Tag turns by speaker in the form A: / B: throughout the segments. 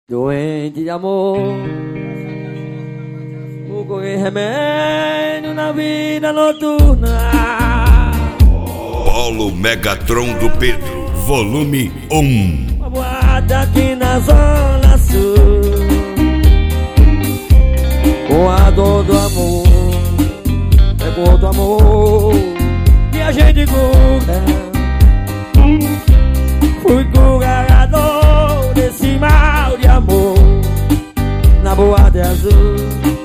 A: Doente de amor, procurei remédio na vida noturna.
B: Polo Megatron do Pedro, volume 1.
A: Uma boate aqui na Zona Sul, com a dor do amor, é cor do amor, e a gente cura. Fui curador desse mal de amor na boate azul.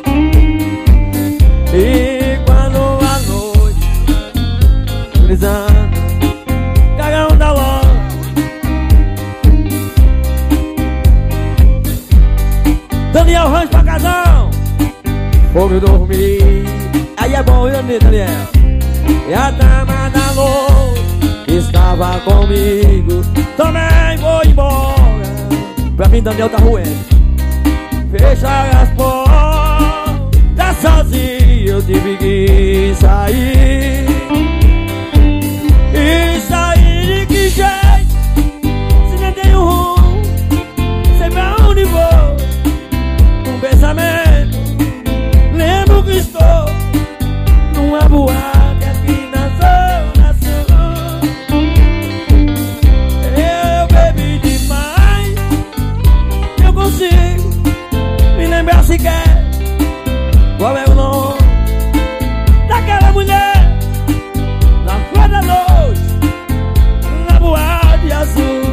A: E quando a noite brisando, cagão da loja, Daniel Rancho pra casão, fogo dormir. Aí é bom, viu, Daniel? E a dama da noite estava comigo, também vou embora. Pra mim Daniel tá ruendo. Fechar as portas sozinho, eu tive que sair. E sair de que jeito, se nem tenho rumo, sei pra onde vou. Um pensamento, lembro que estou numa boate aqui na Zona Sul. Eu bebi demais, eu consigo me lembrar sequer qual é o nome daquela mulher na flor da noite, na boate azul.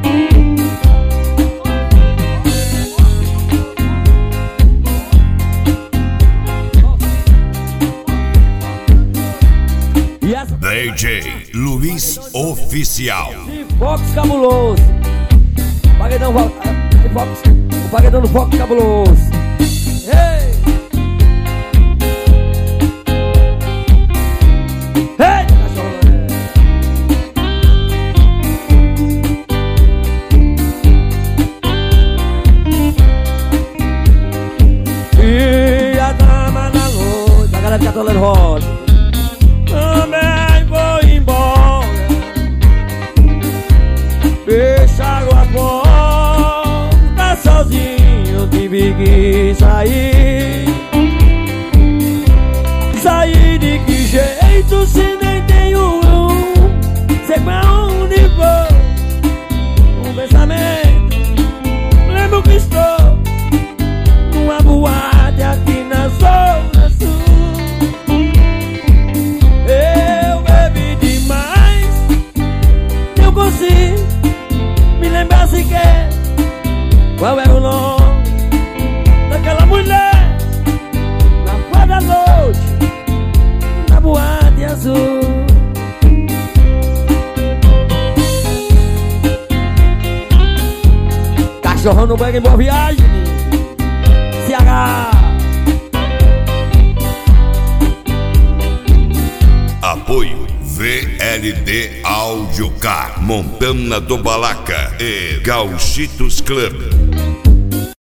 A: E essa
B: DJ Luiz Oficial.
A: de Fox Cabuloso, paredão, o paredão do Fox Cabuloso. Ei! Ei, cachorro! E a dama da noite, a galera de Catolano Rosa, também vou embora. Fecharam a porta sozinho, eu tive que sair. Sair de que jeito, se nem tenho sei pra onde vou. Um pensamento, lembro que estou numa boate aqui na Zona Sul. Eu bebi demais, eu consigo me lembrar sequer qual é o nome daquela mulher na flor da noite, na boate azul. Cachorrão no banho em boa viagem, CH.
B: Apoio VLD Áudio Car, Montana do Balaca e Gauchitos Club.